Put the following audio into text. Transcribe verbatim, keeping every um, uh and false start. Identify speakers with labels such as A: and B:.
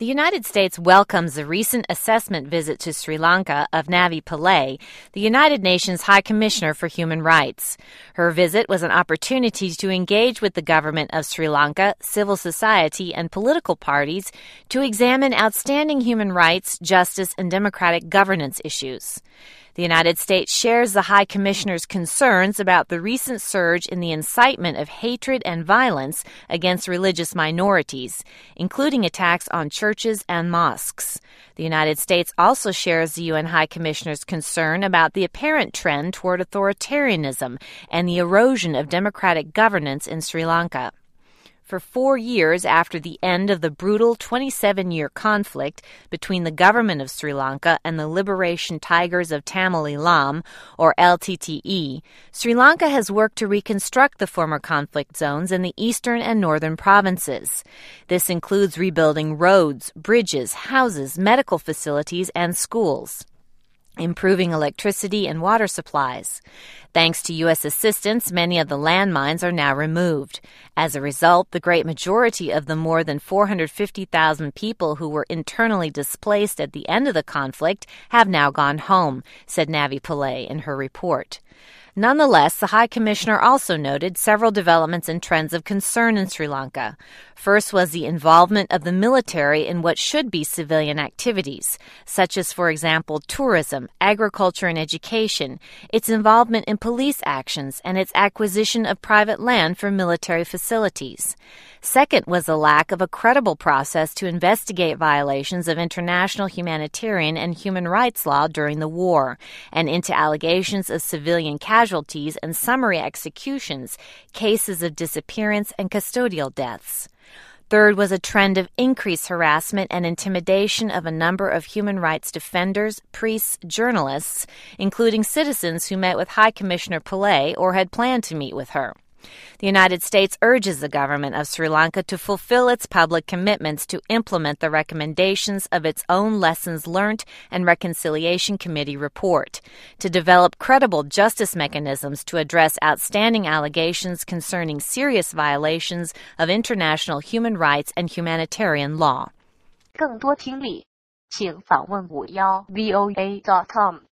A: The United States welcomes the recent assessment visit to Sri Lanka of Navi Pillay, the United Nations High Commissioner for Human Rights. Her visit was an opportunity to engage with the government of Sri Lanka, civil society, and political parties to examine outstanding human rights, justice, and democratic governance issues. The United States shares the High Commissioner's concerns about the recent surge in the incitement of hatred and violence against religious minorities, including attacks on churches and mosques. The United States also shares the U N High Commissioner's concern about the apparent trend toward authoritarianism and the erosion of democratic governance in Sri Lanka. For four years after the end of the brutal twenty-seven-year conflict between the government of Sri Lanka and the Liberation Tigers of Tamil Eelam, or L T T E, Sri Lanka has worked to reconstruct the former conflict zones in the eastern and northern provinces. This includes rebuilding roads, bridges, houses, medical facilities, and schools, improving electricity and water supplies. Thanks to U S assistance, many of the landmines are now removed. As a result, the great majority of the more than four hundred fifty thousand people who were internally displaced at the end of the conflict have now gone home, said Navi Pillay in her report. Nonetheless, the High Commissioner also noted several developments and trends of concern in Sri Lanka. First was the involvement of the military in what should be civilian activities, such as, for example, tourism, agriculture, and education, its involvement in police actions, and its acquisition of private land for military facilities. Second was the lack of a credible process to investigate violations of international humanitarian and human rights law during the war, and into allegations of civilian casualties and summary executions, cases of disappearance and custodial deaths. Third was a trend of increased harassment and intimidation of a number of human rights defenders, priests, journalists, including citizens who met with High Commissioner Pillay or had planned to meet with her. The United States urges the government of Sri Lanka to fulfill its public commitments to implement the recommendations of its own Lessons Learned and Reconciliation Committee report, to develop credible justice mechanisms to address outstanding allegations concerning serious violations of international human rights and humanitarian law.
B: 更多听力，请访问五幺 V O A dot com。